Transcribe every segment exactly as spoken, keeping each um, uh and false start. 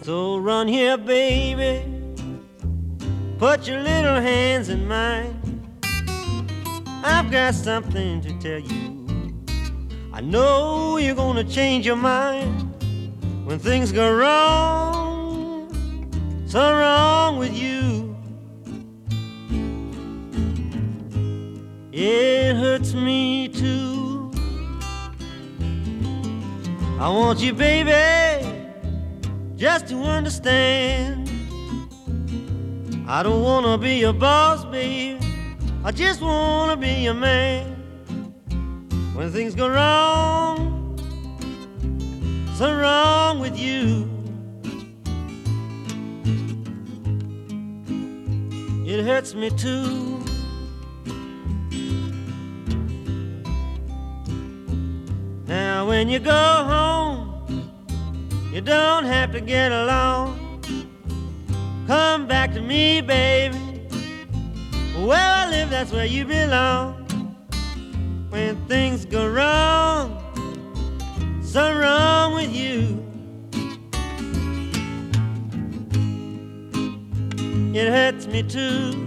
So run here, baby, put your little hands in mine. I've got something to tell you. I know you're gonna change your mind when things go wrong, so wrong with you. It hurts me too. I want you, baby, just to understand. I don't wanna be your boss, baby, I just wanna be your man. When things go wrong, so wrong with you, it hurts me too. Now when you go home, you don't have to get along. Come back to me, baby. Where I live, that's where you belong. When things go wrong, so wrong with you, it hurts me too.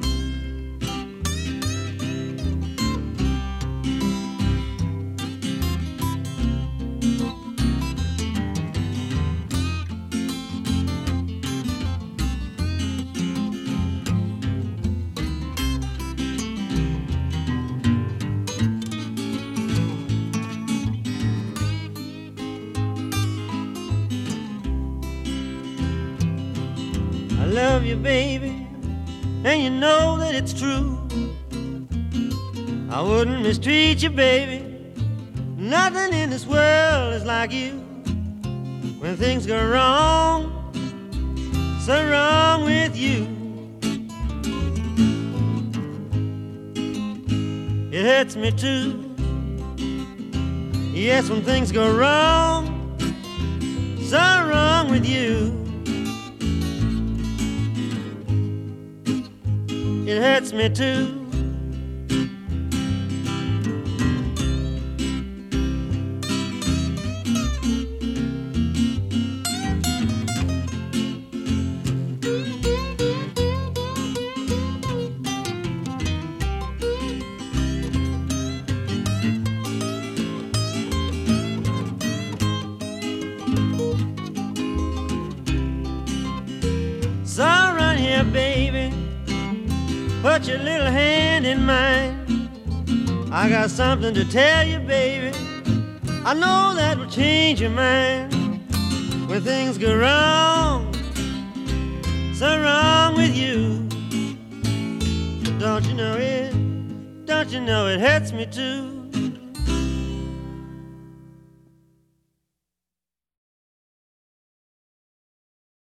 I love you, baby, and you know that it's true. I wouldn't mistreat you, baby. Nothing in this world is like you. When things go wrong, so wrong with you, it hurts me too. Yes, when things go wrong, so wrong with you, it hurts me too. So run here, baby, put your little hand in mine. I got something to tell you, baby. I know that will change your mind when things go wrong, so wrong with you. Don't you know it? Don't you know it hurts me too?